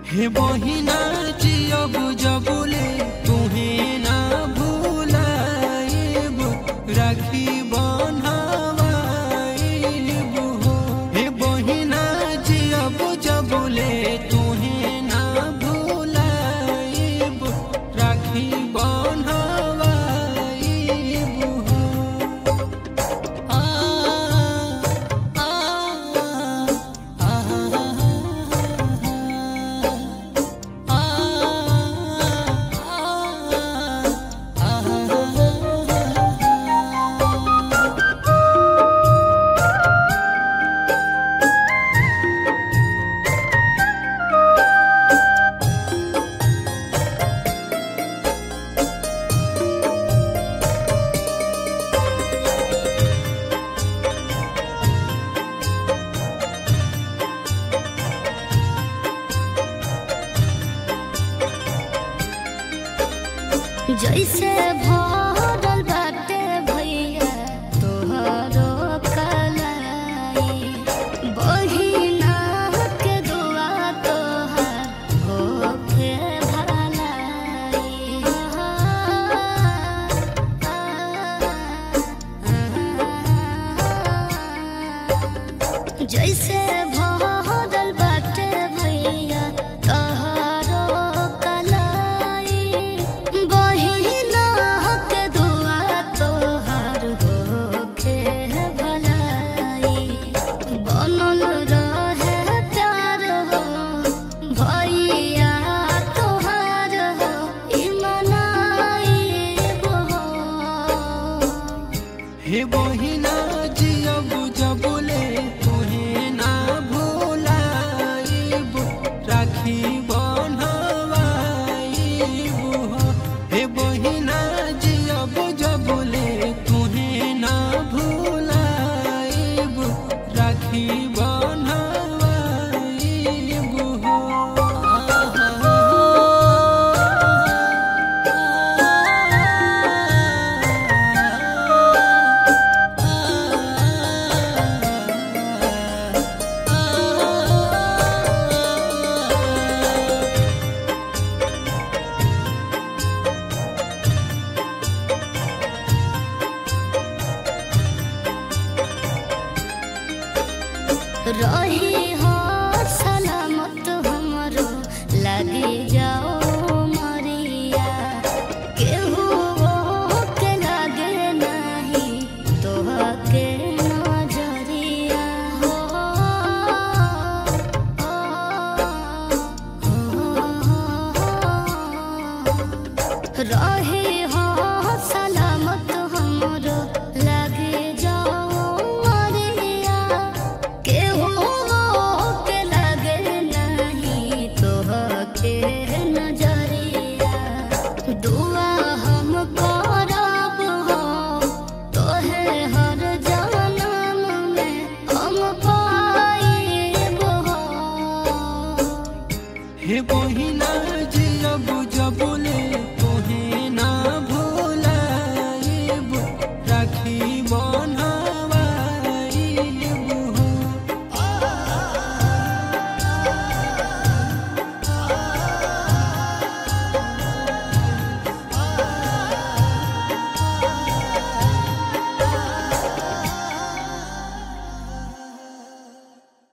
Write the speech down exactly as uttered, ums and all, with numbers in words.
हे बहिना जियब जबले तुहे ना भूलाइब राखी बन्हावाइब हो। हे बहिना जियब जबले तुहे ना भूलाइब राखी बन्हावाइब हो। आ आ आ जैसे भरल बाटे भैया तोहरो कलाई बहिना के दुआ तोहार होके भलाई। जैसे भरल बाटे भैया तोहरो कलाई बहिना के दुआ तोहार होके भलाई। बनल रहे प्यार हो भैया तोहार हो ई मनाइब हो। हे बहिना जियब जबले तुहे ना भूलाइब राखी बन्हावाइब हो। हे बहिना जियब जबले तुहे ना भूलाइब राखी बन्हावाइब हो। रही हो सलामत हमरो लगी जाओ मरिया केहू के लागे नहीं तोहके नजरिया हो। रही हो सलामत हमरो लगे जाओ मरिया केहू के लागे नहीं तोहके नजरिया। दुआ हम करब हो तोहे हर जनम में हम पाइब हो। हे बहिना